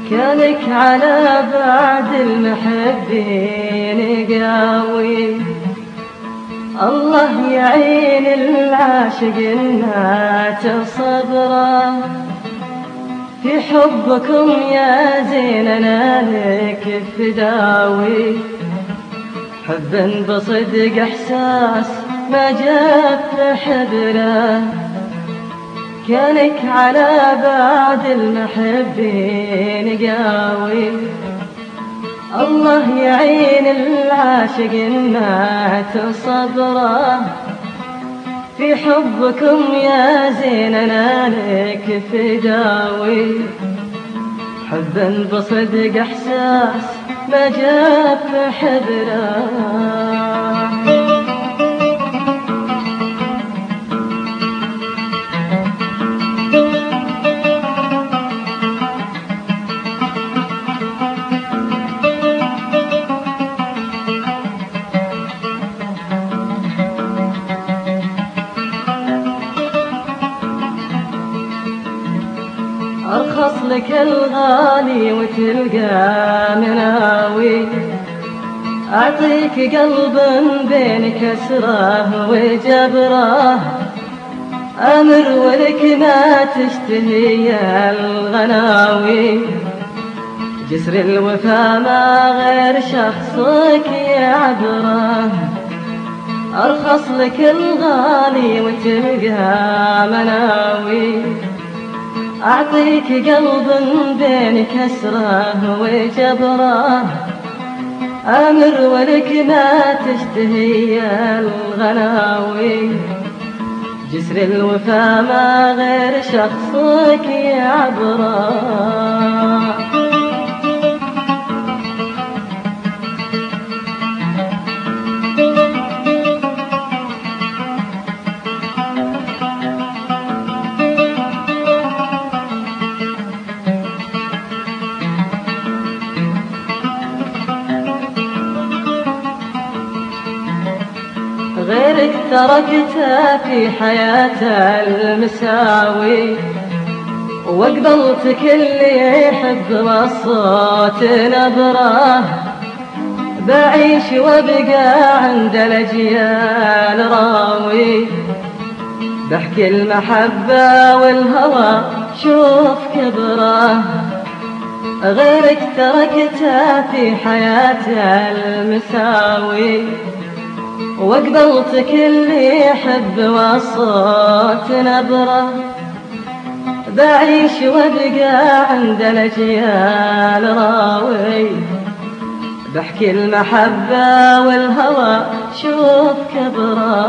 كانك على بعد المحبين قاوي. الله يعين العاشق النات صبره، في حبكم يا زين انا لك فداوي. حبا بصدق احساس ما جف حبله، كانك على بعد المحبين قاوي. الله يعين العاشق النات صبره، في حبكم يا زين انا لك فداوي. حبا بصدق احساس ما جف حبله. أرخص لك الغالي وتلقى مناوي، أعطيك قلب بين كسره وجبره، أمر ولك ما تشتهي الغناوي. جسر الوفا ما غير شخصك يعبره، أرخص لك الغالي وتلقى مناوي، أعطيك قلب بين كسره وجبره، أمر ولك ما تشتهي الغناوي. جسر الوفا ما غير شخصك يعبره. غيرك تركته في حياة المساوي، وقبلت كل يحب والصوت نبره، بعيش وابقى عند الأجيال راوي. بحكي المحبة والهوى شوف كبره، غيرك تركته في حياة المساوي، وقبلت كل يحب والصوت نبره، بعيش وابقى عند الأجيال راوي. بحكي المحبة والهوى شوف كبره.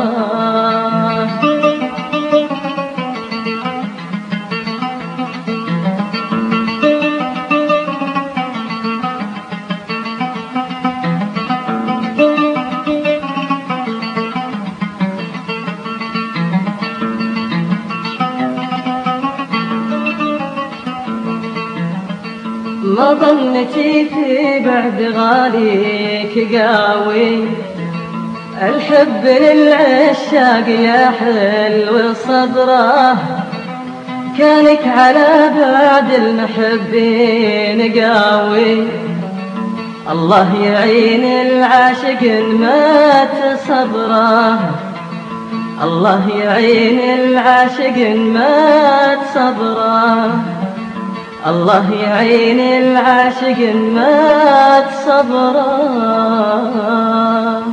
ما ظنتي في بعد غاليك قاوي، الحب للعشاق يا حلو صبره، كانك على بعد المحبين قاوي. الله يعين العاشق مات صبره، الله يعين العاشق مات صبره، الله يعين العاشق مات صبره.